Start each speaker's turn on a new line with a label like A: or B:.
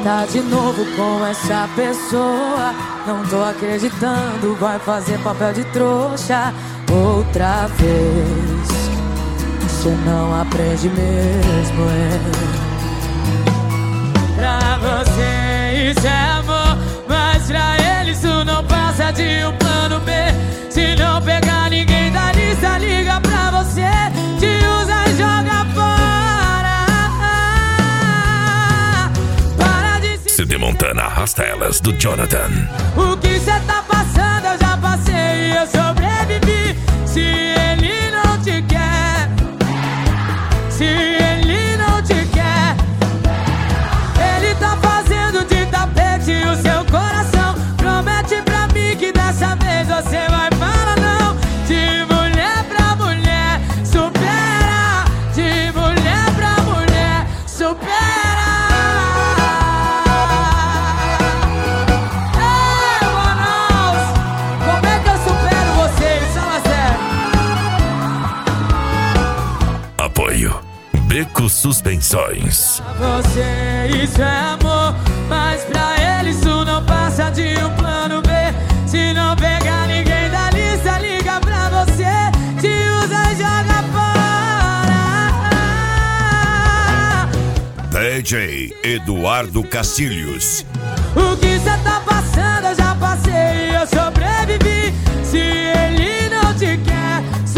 A: tá de novo com essa pessoa. Não tô acreditando, vai fazer papel de trouxa outra vez. Você não aprende mesmo, Pra você isso é amor, mas pra ele isso não passa de um plano B. Se não pegar ninguém da lista, liga pra você, te usa e joga fora. Para de se
B: CD Montana, arrasta elas, do Jonathan.
A: O que cê tá passando eu já passei e eu sobrevivi. Se ele não te quer, se ele não te quer, ele tá fazendo de tapete o seu coração. Promete pra mim que dessa vez você vai falar não. De mulher pra mulher, supera. De mulher pra mulher, supera. Ei, Manaus, como é que eu supero vocês? Fala sério.
B: Apoio Beco Suspensões.
A: Pra você isso é amor, mas pra ele isso não passa de um plano B. Se não pegar ninguém da lista, liga pra você, te usa e joga fora.
B: DJ Eduardo Castilhos.
A: O que cê tá passando eu já passei e eu sobrevivi. Se ele não te quer,